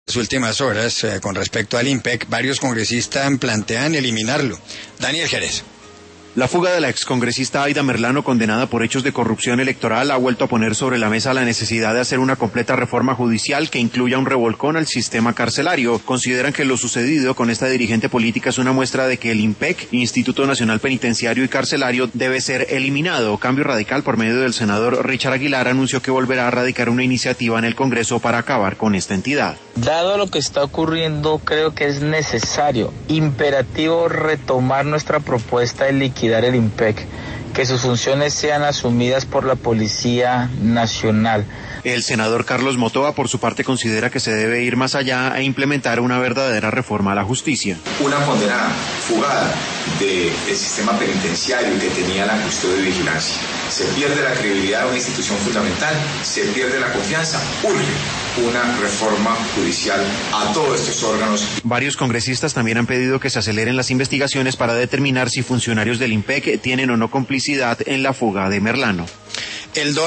Las últimas horas, con respecto al IMPEC, varios congresistas plantean eliminarlo. Daniel Jerez. La fuga de la excongresista Aida Merlano, condenada por hechos de corrupción electoral, ha vuelto a poner sobre la mesa la necesidad de hacer una completa reforma judicial que incluya un revolcón al sistema carcelario. Consideran que lo sucedido con esta dirigente política es una muestra de que el IMPEC, Instituto Nacional Penitenciario y Carcelario, debe ser eliminado. Cambio Radical, por medio del senador Richard Aguilar, anunció que volverá a radicar una iniciativa en el Congreso para acabar con esta entidad. Dado lo que está ocurriendo, creo que es necesario, imperativo, retomar nuestra propuesta de liquidar el IMPEC, que sus funciones sean asumidas por la Policía Nacional. El senador Carlos Motoa, por su parte, considera que se debe ir más allá e implementar una verdadera reforma a la justicia. Una condenada fugada del sistema penitenciario que tenía la custodia y vigilancia. Se pierde la credibilidad de una institución fundamental, se pierde la confianza. Urge una reforma judicial a todos estos órganos. Varios congresistas también han pedido que se aceleren las investigaciones para determinar si funcionarios del IMPEC tienen o no complicidad en la fuga de Merlano.